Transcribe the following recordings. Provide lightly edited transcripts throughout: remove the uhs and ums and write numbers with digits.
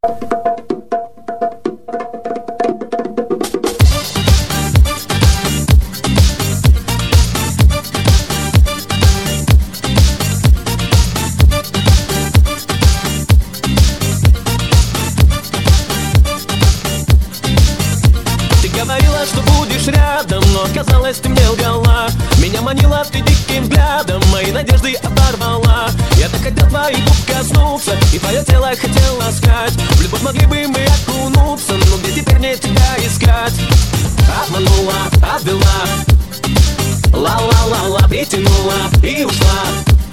Говорила, что будешь рядом, но оказалось, ты мне лгала. Меня манила ты диким взглядом, мои надежды оборвала. Я так хотел твоих губ коснуться, и твое тело хотел ласкать. В любовь могли бы мы окунуться, но где теперь мне тебя искать? Обманула, обвела, ла-ла-ла-ла, притянула и ушла.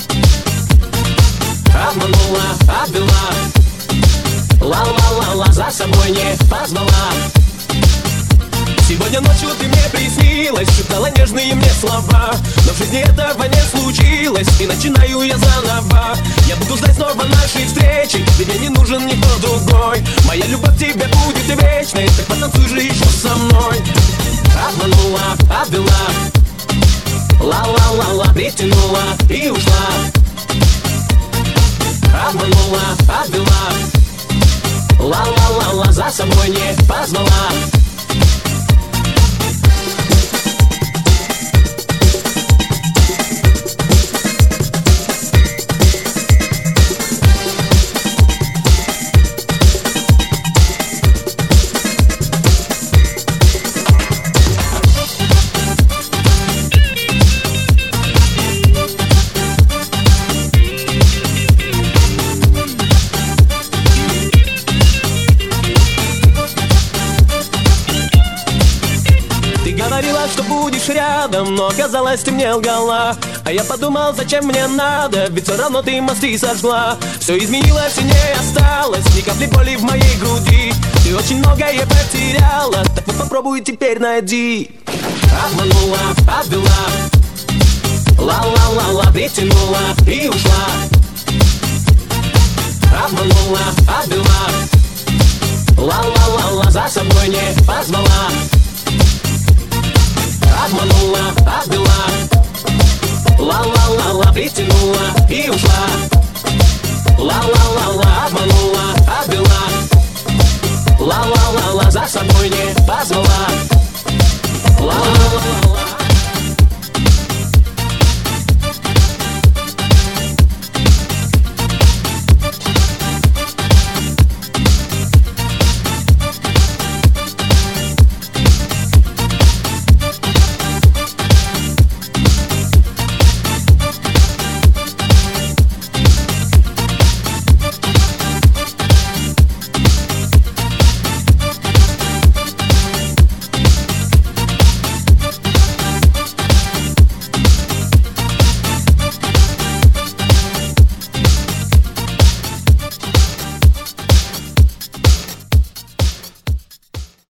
Обманула, обвела, ла-ла-ла-ла, за собой не позвала. Сегодня ночью ты мне приснилась, шептала нежные мне слова. Но в жизни этого не случилось, и начинаю я заново. Я буду ждать снова нашей встречи, ведь мне не нужен никто другой. Моя любовь к тебе будет вечной, так потанцуй же еще со мной. Обманула, обвела, ла-ла-ла-ла, притянула и ушла. Обманула, обвела, ла-ла-ла-ла, за собой не позвала. Говорила, что будешь рядом, но оказалось, ты мне лгала. А я подумал, зачем мне надо, ведь все равно ты мосты сожгла. Все изменилось и не осталось ни капли боли в моей груди. Ты очень многое потеряла, так вот попробуй теперь найди. Обманула, обвела, ла-ла-ла-ла, притянула и ушла. Обманула, обвела, ла-ла-ла-ла, за собой не позвала. Обманула, обвела, ла-ла-ла-ла, притянула и ушла. Ла-ла-ла-ла, обманула, обвела, ла-ла-ла-ла, за собой не позвала. Ла-ла-ла-ла.